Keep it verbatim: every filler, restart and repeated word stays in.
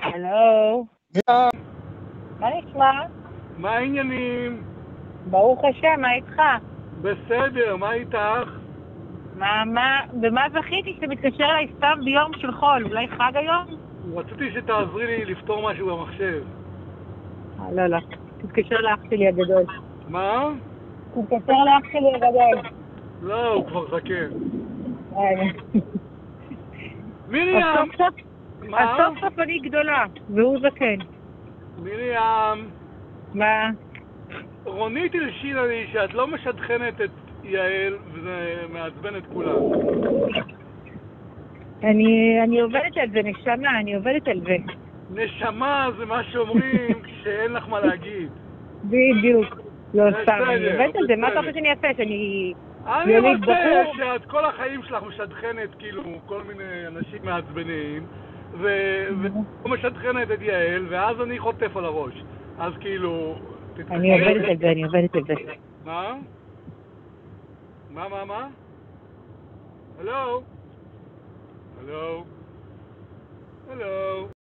הלו. מה נשמע? מה העניינים? ברוך השם, מה איתך? בסדר, מה איתך? מה, מה, במה זכיתי שאתה מתקשר אליי סתם ביום של חול? אולי חג היום? רציתי שתעזרי לי לפתור משהו במחשב. אה, לא, לא. תתקשר לאח שלי הגדול. מה? תתקשר לאח שלי הגדול. לא, הוא כבר זקן. אה, מרים! אז סוף סוף, אז מה? סוף סוף אני גדולה, והוא זקן. מרים! מה? רונית הלשינה לי שאת לא משדכנת את יעל, וזה מעצבן את כולם. אני, אני עובדת על זה, נשמה, אני עובדת על זה. נשמה זה מה שאומרים כשאין לך מה להגיד. בדיוק. לא בסדר, סתם, אני עובדת על זה, מה אתה בסדר. רוצה שאני אעשה? שאני אני יוליד רוצה בחור? שאת כל החיים שלך משדכנת כאילו כל מיני אנשים מעצבנים ו- ולא משדכנת את יעל, ואז אני חוטף על הראש. אז כאילו... תתקשרי. אני עובדת על זה, אני עובדת על זה. מה? מה, מה, מה? הלו? הלו? הלו?